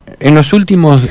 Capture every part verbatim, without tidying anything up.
En los últimos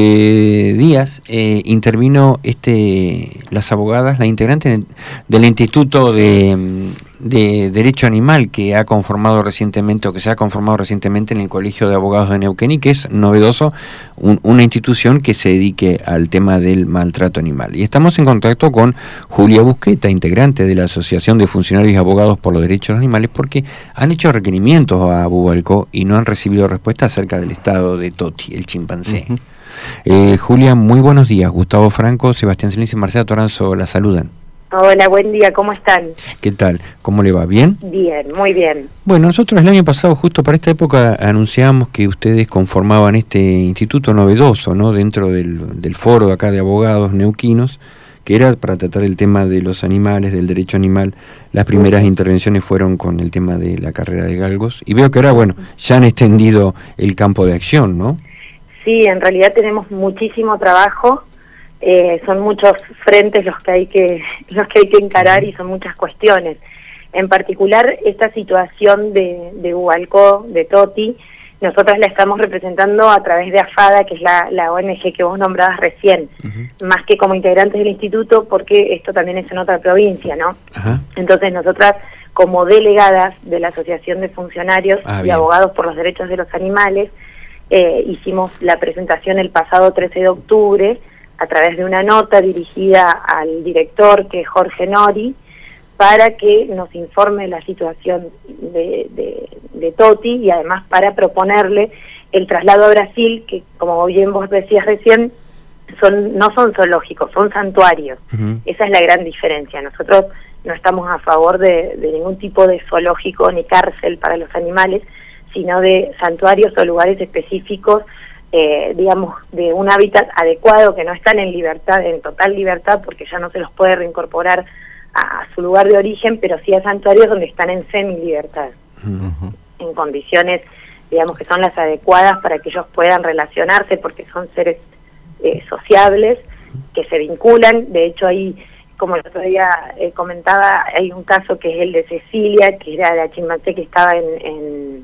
eh, días eh, intervino este, las abogadas, la integrante del Instituto de, de Derecho Animal que ha conformado recientemente o que se ha conformado recientemente en el Colegio de Abogados de Neuquén y que es novedoso, un, una institución que se dedique al tema del maltrato animal. Y estamos en contacto con Julia Busqueta, integrante de la Asociación de Funcionarios y Abogados por los Derechos de los Animales, porque han hecho requerimientos a Bubalcó y no han recibido respuesta acerca del estado de Toti, el chimpancé. Uh-huh. eh, Julia, muy buenos días. Gustavo Franco, Sebastián Celis y Marcela Toranzo la saludan. Hola, buen día, ¿cómo están? ¿Qué tal? ¿Cómo le va? ¿Bien? Bien, muy bien. Bueno, nosotros el año pasado, justo para esta época, anunciamos que ustedes conformaban este instituto novedoso, ¿no? Dentro del, del foro acá de abogados neuquinos, que era para tratar el tema de los animales, del derecho animal. Las primeras uh-huh. intervenciones fueron con el tema de la carrera de galgos. Y veo que ahora, bueno, ya han extendido el campo de acción, ¿no? Sí, en realidad tenemos muchísimo trabajo. Eh, son muchos frentes los que hay que los que hay que encarar y son muchas cuestiones. En particular, esta situación de, de Bubalcó, de Toti, nosotras la estamos representando a través de AFADA, que es la, la O N G que vos nombrabas recién, uh-huh. más que como integrantes del instituto, porque esto también es en otra provincia, ¿no? Uh-huh. Entonces nosotras, como delegadas de la Asociación de Funcionarios ah, y bien. Abogados por los Derechos de los Animales, eh, hicimos la presentación el pasado trece de octubre, a través de una nota dirigida al director, que es Jorge Nori, para que nos informe la situación de, de, de Toti y además para proponerle el traslado a Brasil, que como bien vos decías recién, son no son zoológicos, son santuarios. Uh-huh. Esa es la gran diferencia. Nosotros no estamos a favor de, de ningún tipo de zoológico ni cárcel para los animales, sino de santuarios o lugares específicos, Eh, digamos, de un hábitat adecuado, que no están en libertad, en total libertad, porque ya no se los puede reincorporar a, a su lugar de origen, pero sí a santuarios donde están en semi-libertad, uh-huh. en condiciones, digamos, que son las adecuadas para que ellos puedan relacionarse, porque son seres eh, sociables, que se vinculan. De hecho, ahí, como el otro día eh, comentaba, hay un caso que es el de Cecilia, que era la chimpancé que estaba en... en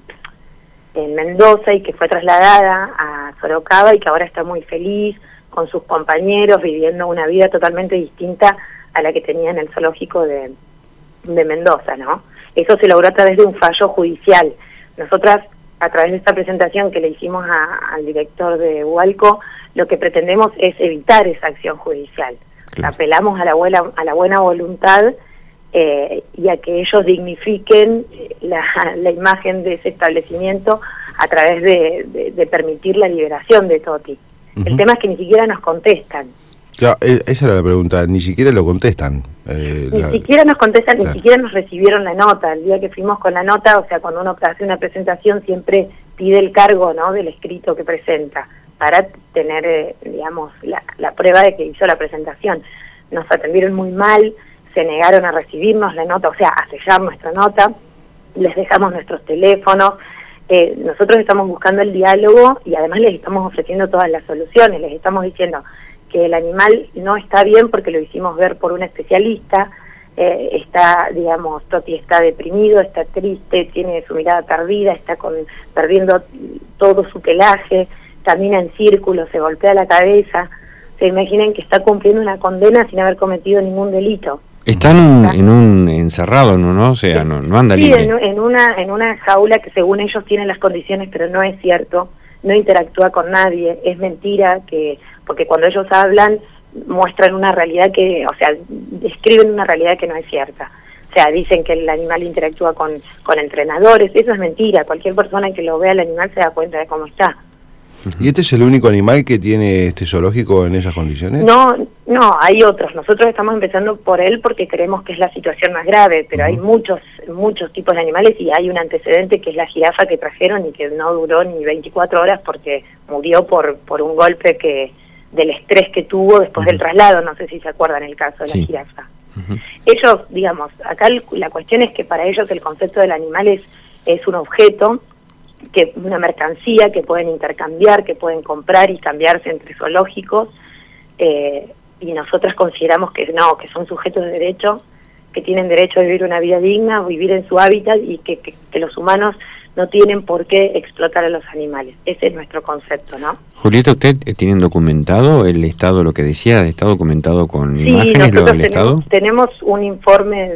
en Mendoza y que fue trasladada a Sorocaba y que ahora está muy feliz con sus compañeros, viviendo una vida totalmente distinta a la que tenía en el zoológico de, de Mendoza, ¿no? Eso se logró a través de un fallo judicial. Nosotras, a través de esta presentación que le hicimos a, al director de Bubalcó, lo que pretendemos es evitar esa acción judicial. Claro. Apelamos a la buena, a la buena voluntad Eh, y a que ellos dignifiquen la, la imagen de ese establecimiento a través de, de, de permitir la liberación de Toti. Uh-huh. El tema es que ni siquiera nos contestan. Claro, esa era la pregunta, ni siquiera lo contestan. Eh, ni la... siquiera nos contestan, claro. Ni siquiera nos recibieron la nota. El día que fuimos con la nota, o sea, cuando uno hace una presentación siempre pide el cargo, ¿no?, del escrito que presenta, para tener, eh, digamos, la, la prueba de que hizo la presentación. Nos atendieron muy mal, se negaron a recibirnos la nota, o sea, a sellar nuestra nota, les dejamos nuestros teléfonos, eh, nosotros estamos buscando el diálogo y además les estamos ofreciendo todas las soluciones, les estamos diciendo que el animal no está bien porque lo hicimos ver por un especialista, eh, está, digamos, Toti está deprimido, está triste, tiene su mirada perdida, está con, perdiendo todo su pelaje, camina en círculos, se golpea la cabeza. Se imaginen que está cumpliendo una condena sin haber cometido ningún delito. Está en un, en un encerrado, ¿no? ¿no? O sea, no, no anda sí, libre. Sí, en, en, una, en una jaula que según ellos tienen las condiciones, pero no es cierto, no interactúa con nadie, es mentira, que porque cuando ellos hablan muestran una realidad que, o sea, describen una realidad que no es cierta. O sea, dicen que el animal interactúa con, con entrenadores, eso es mentira, cualquier persona que lo vea al animal se da cuenta de cómo está. ¿Y este es el único animal que tiene este zoológico en esas condiciones? No, no, hay otros. Nosotros estamos empezando por él porque creemos que es la situación más grave, pero uh-huh. hay muchos muchos tipos de animales y hay un antecedente que es la jirafa que trajeron y que no duró ni veinticuatro horas porque murió por por un golpe que del estrés que tuvo después uh-huh. del traslado. No sé si se acuerdan el caso de sí. la jirafa. Uh-huh. Ellos, digamos, acá la cuestión es que para ellos el concepto del animal es, es un objeto, que una mercancía que pueden intercambiar, que pueden comprar y cambiarse entre zoológicos, eh, y nosotras consideramos que no, que son sujetos de derecho, que tienen derecho a vivir una vida digna, vivir en su hábitat y que, que, que los humanos no tienen por qué explotar a los animales. Ese es nuestro concepto, ¿no? Julieta, ¿usted tiene documentado el Estado, lo que decía, está documentado con sí, imágenes lo del tenemos, Estado? tenemos un informe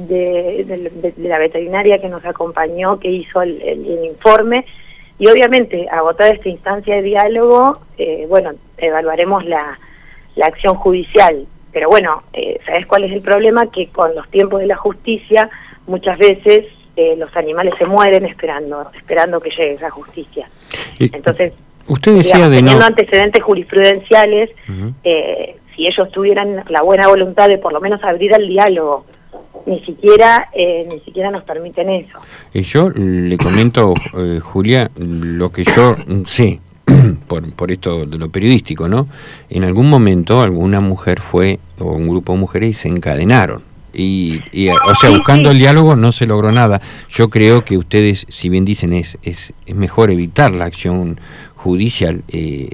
de, de, de la veterinaria que nos acompañó, que hizo el, el, el informe, y obviamente, agotada esta instancia de diálogo, eh, bueno, evaluaremos la, la acción judicial. Pero bueno, eh, ¿sabes cuál es el problema? Que con los tiempos de la justicia, muchas veces eh, los animales se mueren esperando, esperando que llegue esa justicia. Entonces, usted decía digamos, de teniendo no... antecedentes jurisprudenciales, uh-huh. eh, si ellos tuvieran la buena voluntad de por lo menos abrir el diálogo, ni siquiera eh, ni siquiera nos permiten eso. Y yo le comento, eh, Julia, lo que yo sé, por, por esto de lo periodístico, ¿no? En algún momento alguna mujer fue, o un grupo de mujeres, y se encadenaron. Y, y o sea, buscando el diálogo no se logró nada. Yo creo que ustedes, si bien dicen es es, es mejor evitar la acción judicial, eh,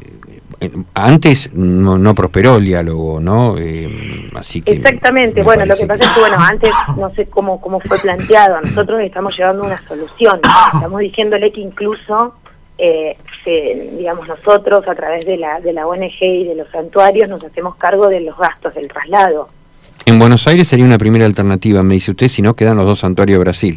eh, antes no, no prosperó el diálogo, ¿no? Eh, así que exactamente. Bueno, lo que pasa que... es que bueno, antes no sé cómo cómo fue planteado. Nosotros estamos llevando una solución. Estamos diciéndole que incluso eh, se, digamos nosotros a través de la de la O N G y de los santuarios nos hacemos cargo de los gastos del traslado. En Buenos Aires sería una primera alternativa, me dice usted, si no quedan los dos santuarios de Brasil.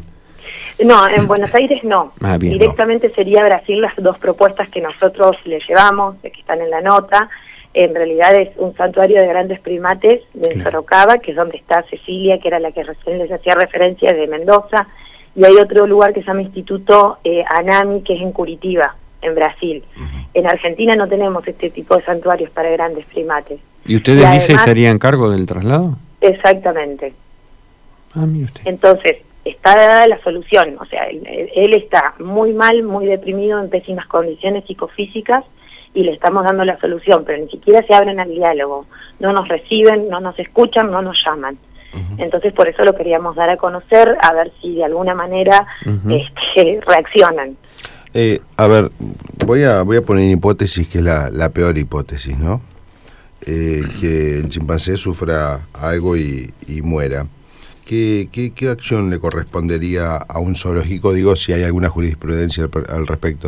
No, en Buenos Aires no. Ah, bien, directamente no. Sería Brasil las dos propuestas que nosotros le llevamos, que están en la nota. En realidad es un santuario de grandes primates de claro. Sorocaba, que es donde está Cecilia, que era la que recién les hacía referencia, de Mendoza, y hay otro lugar que se llama Instituto eh, Anami, que es en Curitiba, en Brasil. Uh-huh. En Argentina no tenemos este tipo de santuarios para grandes primates. ¿Y ustedes y además, dice se harían cargo del traslado? Exactamente. Ah, mire usted. Entonces, está dada la solución, o sea, él, él está muy mal, muy deprimido, en pésimas condiciones psicofísicas, y le estamos dando la solución, pero ni siquiera se abren al diálogo, no nos reciben, no nos escuchan, no nos llaman. Uh-huh. Entonces, por eso lo queríamos dar a conocer, a ver si de alguna manera uh-huh. este, reaccionan. Eh, a ver, voy a voy a poner hipótesis que es la, la peor hipótesis, ¿no? Eh, que el chimpancé sufra algo y, y muera. ¿Qué, qué, ¿Qué acción le correspondería a un zoológico? Digo, si hay alguna jurisprudencia al, al respecto.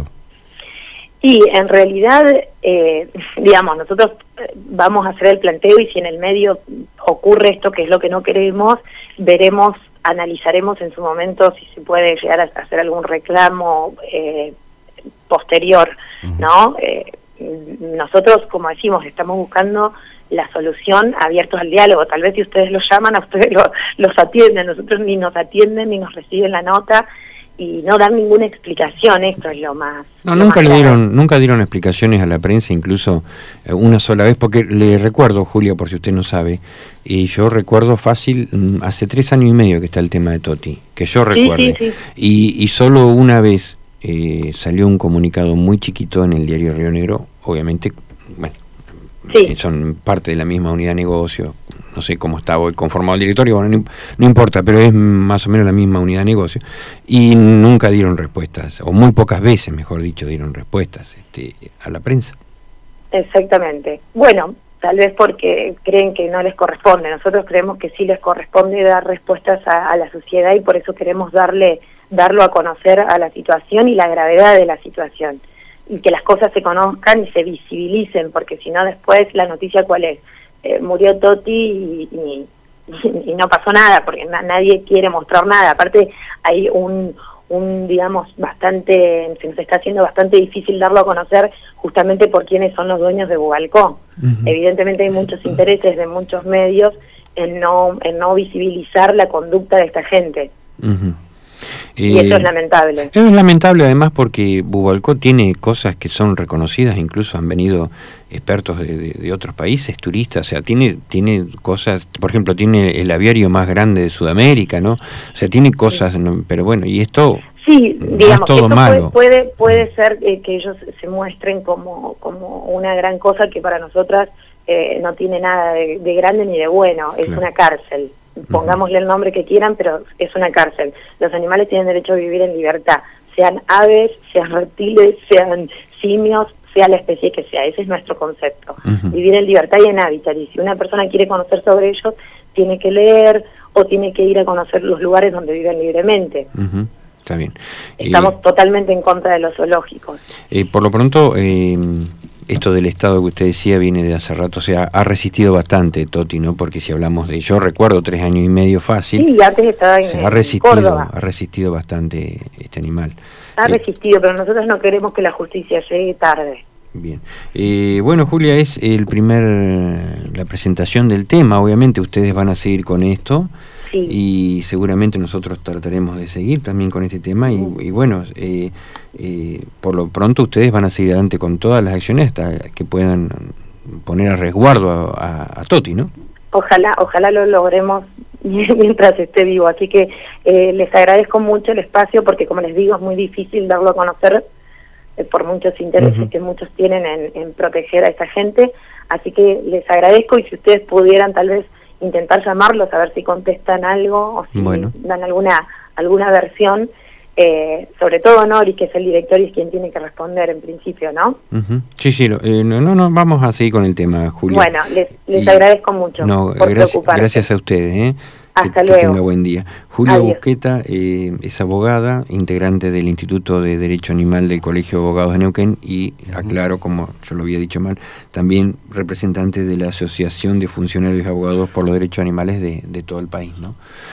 Y en realidad, eh, digamos, nosotros vamos a hacer el planteo y si en el medio ocurre esto, que es lo que no queremos, veremos, analizaremos en su momento si se puede llegar a hacer algún reclamo eh, posterior, uh-huh. ¿no? Eh, nosotros, como decimos, estamos buscando la solución, abiertos al diálogo. Tal vez si ustedes los llaman, a ustedes lo, los atienden, nosotros ni nos atienden ni nos reciben la nota y no dan ninguna explicación. Esto es lo más... No, lo nunca más le dieron nunca dieron explicaciones a la prensa, incluso eh, una sola vez, porque le recuerdo, Julia, por si usted no sabe, y yo recuerdo fácil, hace tres años y medio que está el tema de Toti, que yo recuerde, sí, sí, sí. Y, y solo una vez eh, salió un comunicado muy chiquito en el diario Río Negro, obviamente, bueno, sí. son parte de la misma unidad de negocio, no sé cómo está hoy conformado el directorio, bueno, no, no importa, pero es más o menos la misma unidad de negocio, y nunca dieron respuestas, o muy pocas veces, mejor dicho, dieron respuestas este, a la prensa. Exactamente. Bueno, tal vez porque creen que no les corresponde, nosotros creemos que sí les corresponde dar respuestas a, a la sociedad y por eso queremos darle darlo a conocer a la situación y la gravedad de la situación. Y que las cosas se conozcan y se visibilicen, porque si no después la noticia ¿cuál es? Eh, murió Toti y, y, y no pasó nada, porque na, nadie quiere mostrar nada. Aparte hay un, un, digamos, bastante, se nos está haciendo bastante difícil darlo a conocer justamente por quiénes son los dueños de Bubalcó. Uh-huh. Evidentemente hay muchos intereses de muchos medios en no, en no visibilizar la conducta de esta gente. Uh-huh. Y eh, eso es lamentable. Es lamentable además porque Bubalcó tiene cosas que son reconocidas, incluso han venido expertos de, de, de otros países, turistas, o sea, tiene tiene cosas, por ejemplo, tiene el aviario más grande de Sudamérica, ¿no? O sea, tiene cosas, sí. no, pero bueno, y esto sí, no digamos, es todo malo. Puede, puede, puede ser eh, que ellos se muestren como, como una gran cosa que para nosotras eh, no tiene nada de, de grande ni de bueno, es claro. una cárcel. Pongámosle el nombre que quieran, pero es una cárcel. Los animales tienen derecho a vivir en libertad, sean aves, sean reptiles, sean simios, sea la especie que sea. Ese es nuestro concepto. Uh-huh. Vivir en libertad y en hábitat. Y si una persona quiere conocer sobre ellos, tiene que leer o tiene que ir a conocer los lugares donde viven libremente. Uh-huh. Está bien. Estamos eh, totalmente en contra de los zoológicos. Eh, por lo pronto, eh, esto del Estado que usted decía viene de hace rato, o sea, ha resistido bastante Toti, ¿no? Porque si hablamos de, yo recuerdo tres años y medio fácil. Sí, antes estaba en, o sea, ha en resistido, Córdoba. ha resistido bastante este animal. Ha Eh, resistido, pero nosotros no queremos que la justicia llegue tarde. Bien. Eh, bueno, Julia, es el primer, la presentación del tema, obviamente ustedes van a seguir con esto. Sí. Y seguramente nosotros trataremos de seguir también con este tema y, y bueno, eh, eh, por lo pronto ustedes van a seguir adelante con todas las acciones hasta que puedan poner a resguardo a, a, a Toti, ¿no? Ojalá, ojalá lo logremos mientras esté vivo, así que eh, les agradezco mucho el espacio porque, como les digo, es muy difícil darlo a conocer eh, por muchos intereses uh-huh. que muchos tienen en, en proteger a esta gente, así que les agradezco y si ustedes pudieran tal vez intentar llamarlos a ver si contestan algo o si bueno. dan alguna alguna versión, eh, sobre todo Nori, que es el director y es quien tiene que responder en principio, ¿no? Uh-huh. Sí, sí, eh, no, no, no, vamos a seguir con el tema, Julia. Bueno, les, les y, agradezco mucho no, por gracias, preocuparse. Gracias a ustedes, ¿eh? Hasta que, luego. que tenga buen día. Julia Adiós. Busqueta eh, es abogada, integrante del Instituto de Derecho Animal del Colegio de Abogados de Neuquén y, aclaro, como yo lo había dicho mal, también representante de la Asociación de Funcionarios y Abogados por los Derechos Animales de, de todo el país, ¿no?